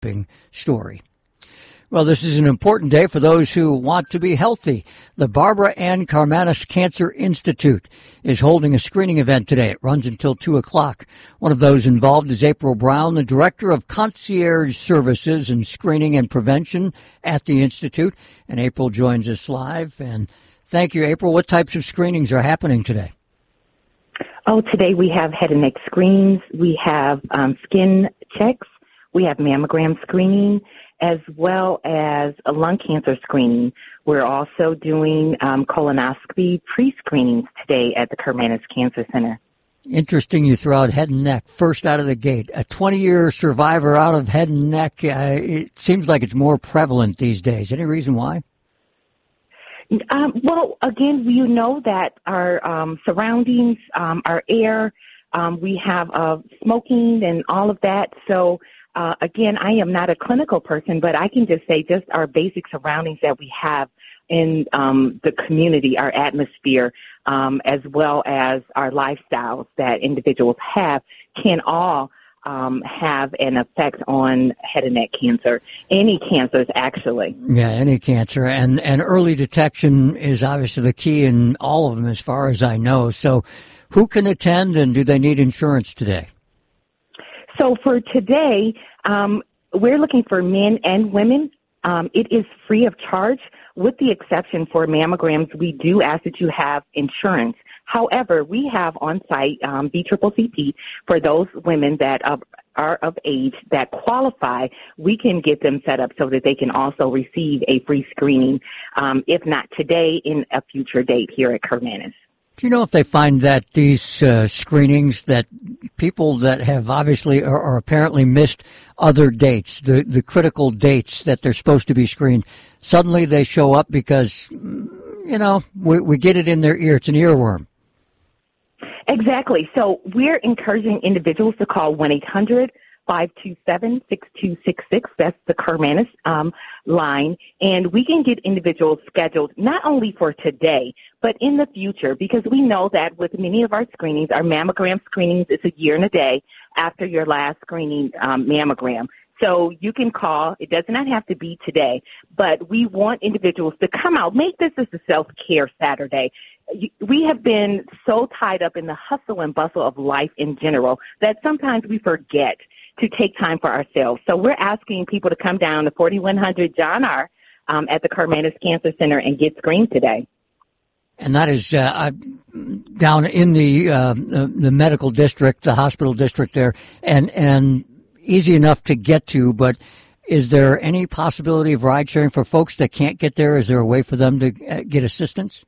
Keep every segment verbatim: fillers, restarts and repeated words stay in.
story. Well, this is an important day for those who want to be healthy. The Barbara Ann Karmanos Cancer Institute is holding a screening event today. It runs until two o'clock. One of those involved is April Brown, the Director of Concierge Services and Screening and Prevention at the Institute. And April joins us live. And thank you, April. What types of screenings are happening today? Oh, today we have head and neck screenings. We have um, skin checks. We have mammogram screening, as well as a lung cancer screening. We're also doing um, colonoscopy pre-screenings today at the Karmanos Cancer Center. Interesting you throw out head and neck first out of the gate. A twenty-year survivor out of head and neck, uh, it seems like it's more prevalent these days. Any reason why? Um, well, again, you know that our um, surroundings, um, our air, um, we have uh, smoking and all of that. So, uh, again, I am not a clinical person, but I can just say just our basic surroundings that we have in um, the community, our atmosphere, um, as well as our lifestyles that individuals have can all Um, have an effect on head and neck cancer, any cancers actually. Yeah, any cancer. And, and early detection is obviously the key in all of them as far as I know. So who can attend and do they need insurance today? So for today, um, we're looking for men and women. Um, it is free of charge. With the exception for mammograms, we do ask that you have insurance. However, we have on-site um, B C C P for those women that uh, are of age that qualify. We can get them set up so that they can also receive a free screening, um, if not today, in a future date here at Karmanos. Do you know if they find that these uh, screenings, that people that have obviously or, or apparently missed other dates, the, the critical dates that they're supposed to be screened, suddenly they show up because, you know, we, we get it in their ear. It's an earworm. Exactly. So we're encouraging individuals to call one eight hundred five two seven six two six six. That's the Karmanos um, line. And we can get individuals scheduled not only for today, but in the future, because we know that with many of our screenings, our mammogram screenings is a year and a day after your last screening um, mammogram. So you can call. It does not have to be today, but we want individuals to come out. Make this as a self-care Saturday. We have been so tied up in the hustle and bustle of life in general that sometimes we forget to take time for ourselves. So we're asking people to come down to forty-one hundred John R. Um, at the Karmanos Cancer Center and get screened today. And that is uh, down in the, uh, the the medical district, the hospital district there, and and easy enough to get to. But is there any possibility of ride sharing for folks that can't get there? Is there a way for them to get assistance?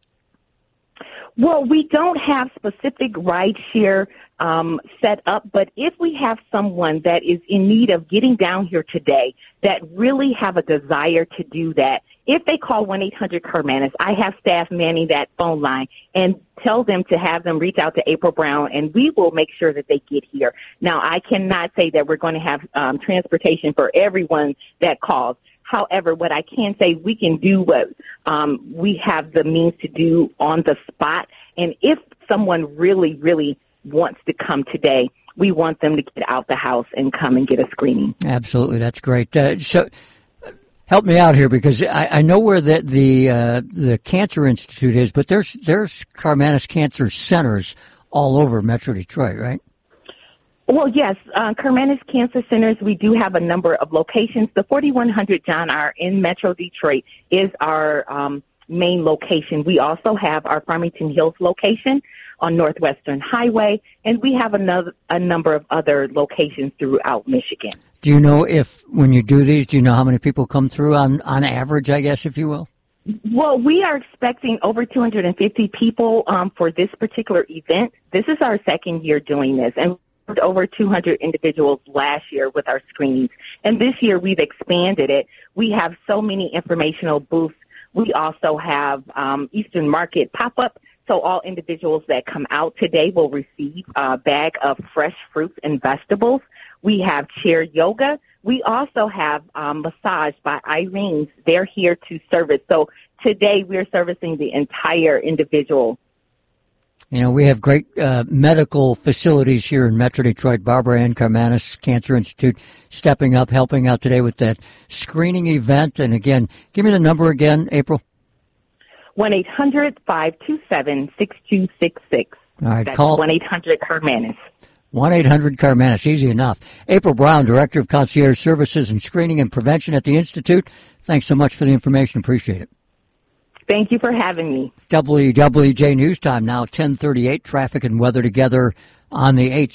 Well, we don't have specific ride share um, set up, but if we have someone that is in need of getting down here today that really have a desire to do that, if they call one eight hundred Karmanos, I have staff manning that phone line and tell them to have them reach out to April Brown, and we will make sure that they get here. Now, I cannot say that we're going to have um, transportation for everyone that calls. However, what I can say, we can do what um, we have the means to do on the spot. And if someone really, really wants to come today, we want them to get out the house and come and get a screening. Absolutely. That's great. Uh, so help me out here, because I, I know where the the, uh, the Cancer Institute is, but there's, there's Karmanos Cancer Centers all over Metro Detroit, right? Well, yes, uh, Karmanos Cancer Centers, we do have a number of locations. The forty-one hundred John R. in Metro Detroit is our um, main location. We also have our Farmington Hills location on Northwestern Highway, and we have another a number of other locations throughout Michigan. Do you know if, when you do these, do you know how many people come through on, on average, I guess, if you will? Well, we are expecting over two hundred fifty people um, for this particular event. This is our second year doing this, and over two hundred individuals last year with our screenings. And this year we've expanded it. We have so many informational booths. We also have um, Eastern Market pop-up. So all individuals that come out today will receive a bag of fresh fruits and vegetables. We have chair yoga. We also have um, massage by Irene's. They're here to service. So today we're servicing the entire individual. You know, we have great uh, medical facilities here in Metro Detroit. Barbara Ann Karmanos Cancer Institute stepping up, helping out today with that screening event. And again, give me the number again, April. one eight hundred five two seven six two six six. All right, That's call one eight hundred Karmanos. one eight hundred Karmanos, easy enough. April Brown, Director of Concierge Services and Screening and Prevention at the Institute. Thanks so much for the information. Appreciate it. Thank you for having me. W W J News Time now, ten thirty-eight. Traffic and weather together on the eighth.